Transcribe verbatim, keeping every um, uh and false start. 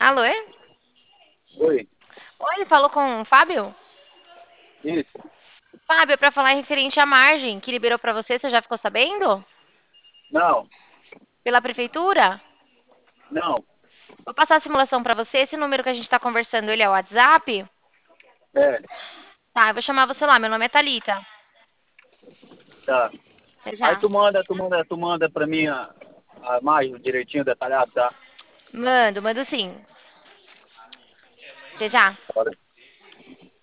Alô? É? Oi, Oi, falou com o Fábio? isso. Fábio, é pra falar referente à margem que liberou pra você, você já ficou sabendo? Não, Pela prefeitura? não, Vou passar a simulação pra você. Esse número que a gente tá conversando, ele é o WhatsApp? é, Tá, eu vou chamar você lá. Meu nome é Thalita. tá. Até Aí já. tu manda, tu manda, tu manda pra mim a, a mais direitinho detalhado, tá? Mando, mando sim. Até já. Bora.